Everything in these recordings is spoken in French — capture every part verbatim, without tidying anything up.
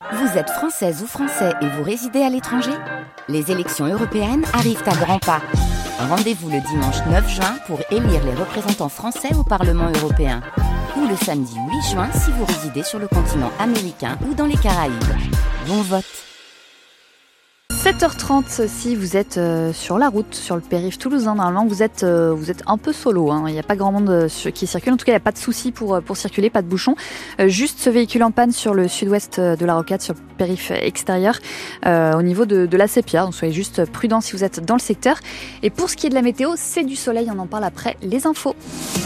Vous êtes française ou français et vous résidez à l'étranger ? Les élections européennes arrivent à grands pas. Rendez-vous le dimanche neuf juin pour élire les représentants français au Parlement européen. Ou le samedi huit juin si vous résidez sur le continent américain ou dans les Caraïbes. Bon vote! sept heures trente si vous êtes euh, sur la route, sur le périph' toulousain. Normalement, vous êtes, euh, vous êtes un peu solo. Hein. Il n'y a pas grand monde euh, qui circule. En tout cas, il n'y a pas de souci pour, pour circuler, pas de bouchon. Euh, juste ce véhicule en panne sur le sud-ouest de la Rocade, sur le périph' extérieur, euh, au niveau de, de la Sépia. Donc, soyez juste prudents si vous êtes dans le secteur. Et pour ce qui est de la météo, c'est du soleil. On en parle après les infos.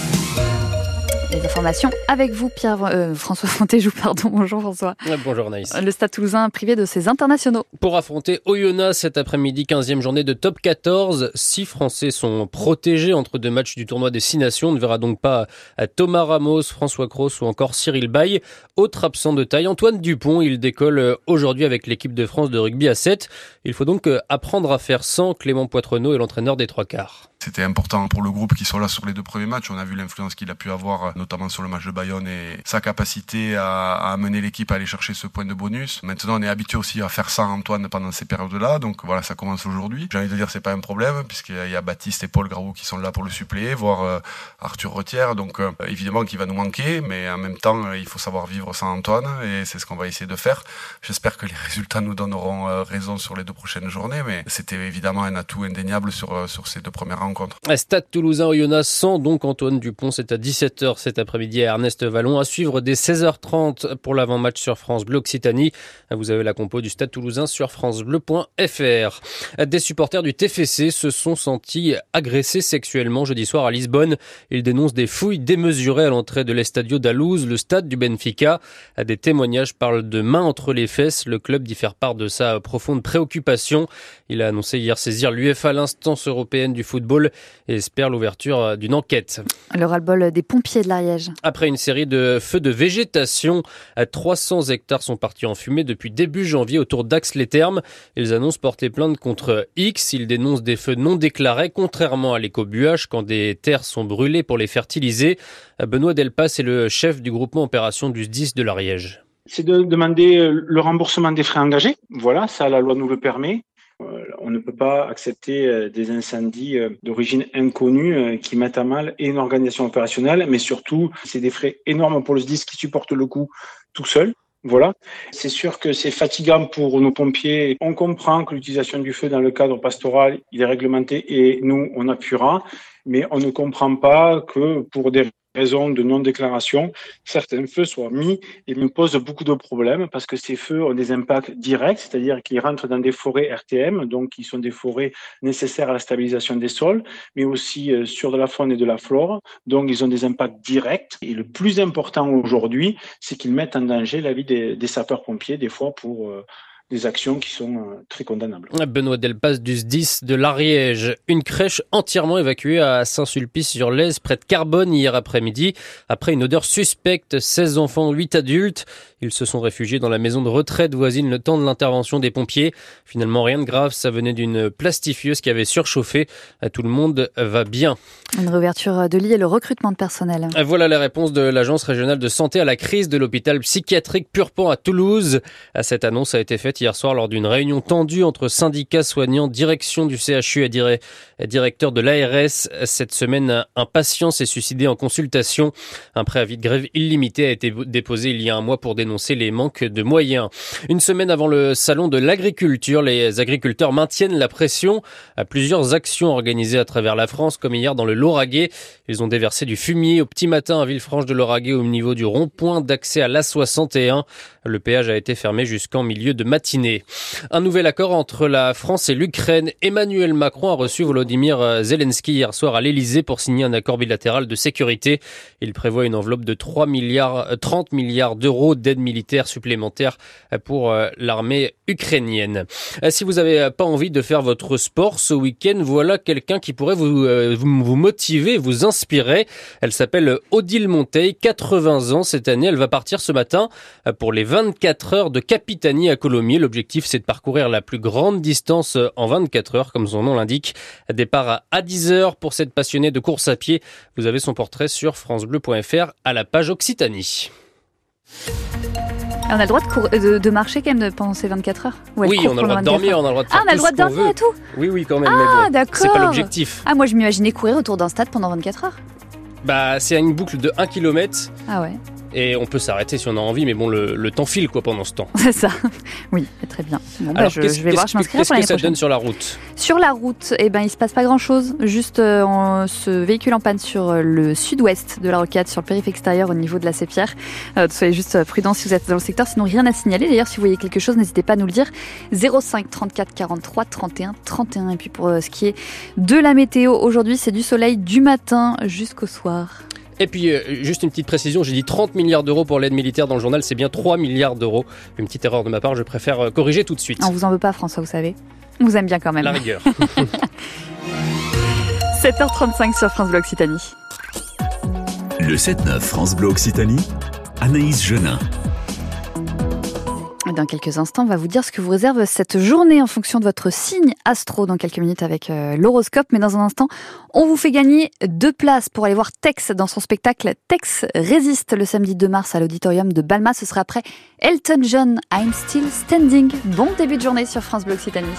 Les informations avec vous, Pierre euh, François Fontéjou, pardon. Bonjour François. Bonjour Naïs. Le Stade Toulousain privé de ses internationaux. Pour affronter Oyonnax cet après-midi, quinzième journée de top quatorze. Six Français sont protégés entre deux matchs du tournoi des Six Nations. On ne verra donc pas Thomas Ramos, François Cros ou encore Cyril Baille. Autre absent de taille, Antoine Dupont. Il décolle aujourd'hui avec l'équipe de France de rugby à sept. Il faut donc apprendre à faire sans. Clément Poitrenaud est l'entraîneur des trois quarts. C'était important pour le groupe qui sont là sur les deux premiers matchs. On a vu l'influence qu'il a pu avoir, notamment sur le match de Bayonne, et sa capacité à, à amener l'équipe à aller chercher ce point de bonus. Maintenant, on est habitué aussi à faire ça, Antoine, pendant ces périodes-là. Donc voilà, ça commence aujourd'hui. J'ai envie de dire, c'est pas un problème, puisqu'il y a Baptiste et Paul Graou qui sont là pour le suppléer, voire euh, Arthur Retière. Donc euh, évidemment qu'il va nous manquer, mais en même temps, euh, il faut savoir vivre sans Antoine, et c'est ce qu'on va essayer de faire. J'espère que les résultats nous donneront euh, raison sur les deux prochaines journées, mais c'était évidemment un atout indéniable sur, euh, sur ces deux premières rencontres. Stade Toulousain Oyonnax sans donc Antoine Dupont, c'est à dix-sept heures cet après-midi à Ernest Vallon, à suivre dès seize heures trente pour l'avant-match sur France Bleu Occitanie. Vous avez la compo du Stade Toulousain sur francebleu point f r. Des supporters du T F C se sont sentis agressés sexuellement jeudi soir à Lisbonne. Ils dénoncent des fouilles démesurées à l'entrée de l'Estadio da Luz, le stade du Benfica. Des témoignages parlent de mains entre les fesses. Le club dit faire part de sa profonde préoccupation. Il a annoncé hier saisir l'UEFA, l'instance européenne du football, et espère l'ouverture d'une enquête. Le ras-le-bol des pompiers de l'Ariège. Après une série de feux de végétation, trois cents hectares sont partis en fumée depuis début janvier autour d'Ax-les-Thermes. Ils annoncent porter plainte contre X. Ils dénoncent des feux non déclarés, contrairement à l'écobuage, quand des terres sont brûlées pour les fertiliser. Benoît Delpas est le chef du groupement opération du S D I S de l'Ariège. C'est de demander le remboursement des frais engagés. Voilà, ça la loi nous le permet. On ne peut pas accepter des incendies d'origine inconnue qui mettent à mal une organisation opérationnelle, mais surtout, c'est des frais énormes pour le S D I S qui supporte le coût tout seul. Voilà. C'est sûr que c'est fatigant pour nos pompiers. On comprend que l'utilisation du feu dans le cadre pastoral, il est réglementé et nous, on appuiera, mais on ne comprend pas que pour des raison de non-déclaration, certains feux soient mis et me posent beaucoup de problèmes parce que ces feux ont des impacts directs, c'est-à-dire qu'ils rentrent dans des forêts R T M, donc qui sont des forêts nécessaires à la stabilisation des sols, mais aussi sur de la faune et de la flore, donc ils ont des impacts directs. Et le plus important aujourd'hui, c'est qu'ils mettent en danger la vie des, des sapeurs-pompiers, des fois pour... Euh, des actions qui sont euh, très condamnables. Benoît Delpas du S D I S de l'Ariège. Une crèche entièrement évacuée à Saint-Sulpice-sur-Lèze, près de Carbone, hier après-midi. Après une odeur suspecte, seize enfants, huit adultes. Ils se sont réfugiés dans la maison de retraite voisine le temps de l'intervention des pompiers. Finalement, rien de grave, ça venait d'une plastifieuse qui avait surchauffé. Tout le monde va bien. Une réouverture de lits et le recrutement de personnel. Voilà la réponse de l'Agence régionale de santé à la crise de l'hôpital psychiatrique Purpan à Toulouse. Cette annonce a été faite hier soir lors d'une réunion tendue entre syndicats soignants, direction du C H U et directeur de l'A R S. Cette semaine, un patient s'est suicidé en consultation. Un préavis de grève illimité a été déposé il y a un mois pour dénoncer les manques de moyens. Une semaine avant le salon de l'agriculture, les agriculteurs maintiennent la pression à plusieurs actions organisées à travers la France, comme hier dans le Lauragais. Ils ont déversé du fumier au petit matin à Villefranche de Lauragais au niveau du rond-point d'accès à l'A soixante et un. Le péage a été fermé jusqu'en milieu de matinée. Un nouvel accord entre la France et l'Ukraine. Emmanuel Macron a reçu Volodymyr Zelensky hier soir à l'Elysée pour signer un accord bilatéral de sécurité. Il prévoit une enveloppe de trois milliards, trente milliards d'euros d'aide militaire supplémentaire pour l'armée ukrainienne. Si vous n'avez pas envie de faire votre sport ce week-end, voilà quelqu'un qui pourrait vous, vous, vous motiver, vous inspirer. Elle s'appelle Odile Monteil, quatre-vingts ans cette année. Elle va partir ce matin pour les vingt-quatre heures de Capitanie à Colomiers. L'objectif, c'est de parcourir la plus grande distance en vingt-quatre heures, comme son nom l'indique. Départ à dix heures pour cette passionnée de course à pied. Vous avez son portrait sur francebleu point f r à la page Occitanie. Et on a le droit de, cour- de, de marcher quand même pendant ces vingt-quatre heures. Ouais, oui, on a le droit de dormir, on a le droit de faire Ah, on a le tout droit ce de qu'on dormir veut. et tout. Oui, oui, quand même. Ah, mais bon, d'accord. c'est pas l'objectif. Ah, moi je m'imaginais courir autour d'un stade pendant vingt-quatre heures. Bah, c'est une boucle de un kilomètre. Ah ouais. Et on peut s'arrêter si on a envie, mais bon, le, le temps file quoi pendant ce temps. C'est ça. Oui, très bien. Bon, bah, Alors, je, qu'est-ce, je vais voir, qu'est-ce je m'inscrirai qu'est-ce pour l'année que ça prochaine. donne sur la route? Sur la route, eh ben, il se passe pas grand-chose. Juste euh, en, ce véhicule en panne sur euh, le sud-ouest de la rocade, sur le périph' extérieur au niveau de la Sépierre. Euh, soyez juste euh, prudents si vous êtes dans le secteur, sinon rien à signaler. D'ailleurs, si vous voyez quelque chose, n'hésitez pas à nous le dire. zéro cinq trente-quatre quarante-trois trente et un trente et un. Et puis pour euh, ce qui est de la météo, aujourd'hui, c'est du soleil du matin jusqu'au soir. Et puis, euh, juste une petite précision, j'ai dit trente milliards d'euros pour l'aide militaire dans le journal, c'est bien trois milliards d'euros. Une petite erreur de ma part, je préfère euh, corriger tout de suite. On vous en veut pas, François, vous savez. On vous aime bien quand même. La rigueur. sept heures trente-cinq sur France Bleu Occitanie. Le sept neuf France Bleu Occitanie, Anaïs Genin. Dans quelques instants, on va vous dire ce que vous réserve cette journée en fonction de votre signe astro dans quelques minutes avec euh, l'horoscope. Mais dans un instant, on vous fait gagner deux places pour aller voir Tex dans son spectacle Tex Résiste le samedi deux mars à l'auditorium de Balma. Ce sera après Elton John, I'm Still Standing. Bon début de journée sur France Bleu Occitanie.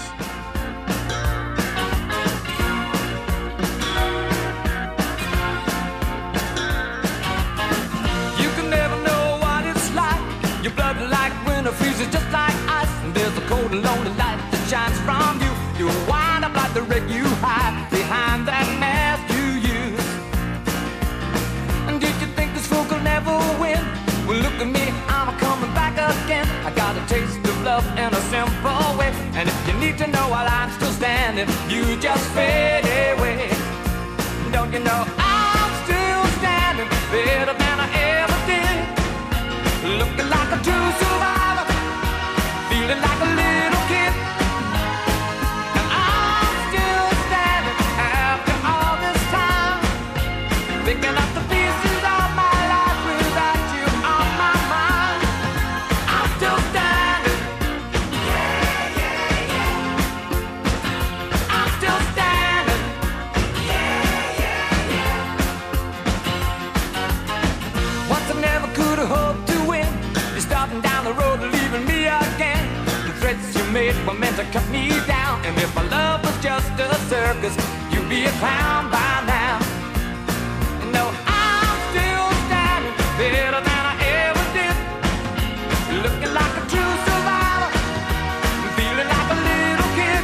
Freezes just like ice, and there's a cold and lonely light that shines from you. You wind up like the wreck you hide behind that mask you use. And did you think this fool could never win? Well, look at me, I'm coming back again. I got a taste of love in a simple way. And if you need to know while I'm still standing, you just fade away. Don't you know I'm still standing better than I ever did? Looking like a true survivor, feeling like a little kid. And I'm still standing after all this time, picking up the pieces of my life without you on my mind. I'm still standing. Yeah, yeah, yeah. I'm still standing. Yeah, yeah, yeah. Once I never could have hoped to win. You're starting down the road, leaving me again. The threats you made were meant to cut me down. And if my love was just a circus, you'd be a clown by now. No, I'm still standing better than I ever did. Looking like a true survivor, feeling like a little kid.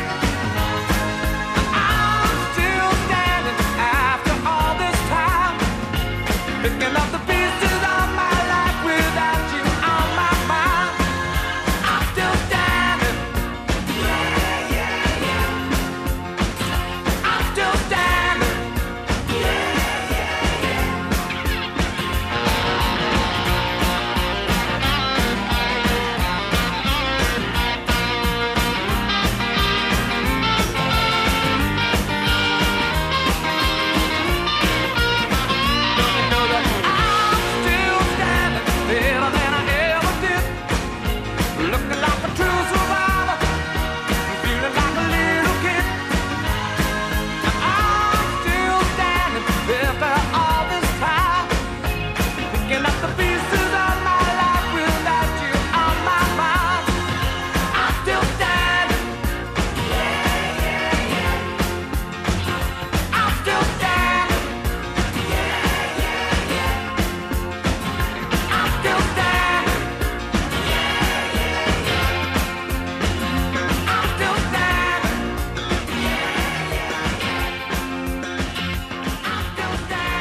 I'm still standing after all this time, picking up the pieces of my life without you on my mind. I'm still standing. Yeah, yeah, yeah. I'm still standing. Yeah, yeah, yeah. Don't you know that I'm still standing better than I ever did? Looking like a true survivor, feeling like a little kid. I'm still standing after all this time, picking up the pieces of my life without you on my mind. I'm still standing. Yeah, yeah, yeah. I'm still standing. Yeah, yeah, yeah. I'm still standing. Yeah, yeah, yeah. I'm still standing. Yeah, yeah, yeah. I'm still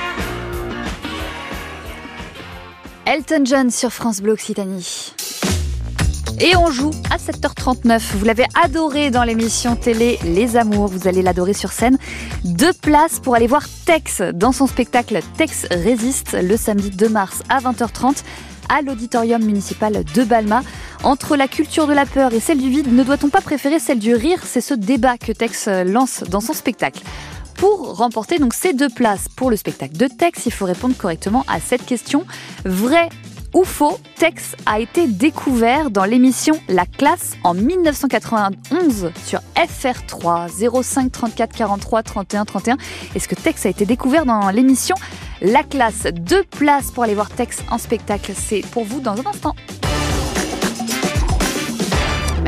standing. Elton John sur France Bleu Occitanie. Et on joue à sept heures trente-neuf. Vous l'avez adoré dans l'émission télé Les Amours. Vous allez l'adorer sur scène. Deux places pour aller voir Tex dans son spectacle Tex Résiste le samedi deux mars à vingt heures trente à l'auditorium municipal de Balma. Entre la culture de la peur et celle du vide, ne doit-on pas préférer celle du rire? C'est ce débat que Tex lance dans son spectacle. Pour remporter donc ces deux places pour le spectacle de Tex, il faut répondre correctement à cette question. Vrai ou faux, Tex a été découvert dans l'émission La Classe en dix-neuf cent quatre-vingt-onze sur F R trois. zéro cinq trente-quatre quarante-trois trente et un trente et un. Est-ce que Tex a été découvert dans l'émission La Classe? Deux places pour aller voir Tex en spectacle, c'est pour vous dans un instant.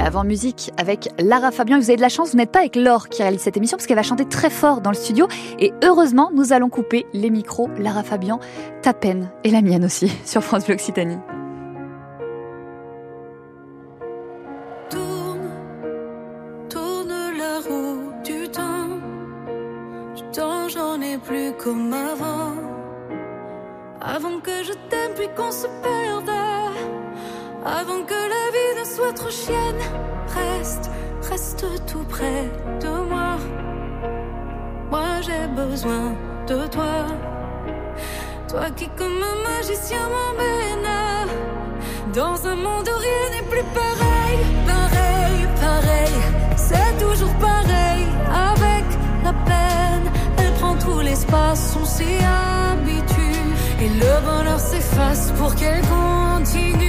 avant musique avec Lara Fabian. Vous avez de la chance, vous n'êtes pas avec Laure qui réalise cette émission parce qu'elle va chanter très fort dans le studio. Et heureusement, nous allons couper les micros. Lara Fabian, ta peine et la mienne aussi sur France Bleu Occitanie. Tourne, tourne la roue du temps. Du temps, j'en ai plus comme avant. Avant que je t'aime puis qu'on se perde. Avant que la vie ne soit trop chienne, reste, reste tout près de moi. Moi j'ai besoin de toi. Toi qui comme un magicien m'emmène dans un monde où rien n'est plus pareil. Pareil, pareil, c'est toujours pareil. Avec la peine, elle prend tout l'espace. On s'y habitue et le bonheur s'efface pour qu'elle continue.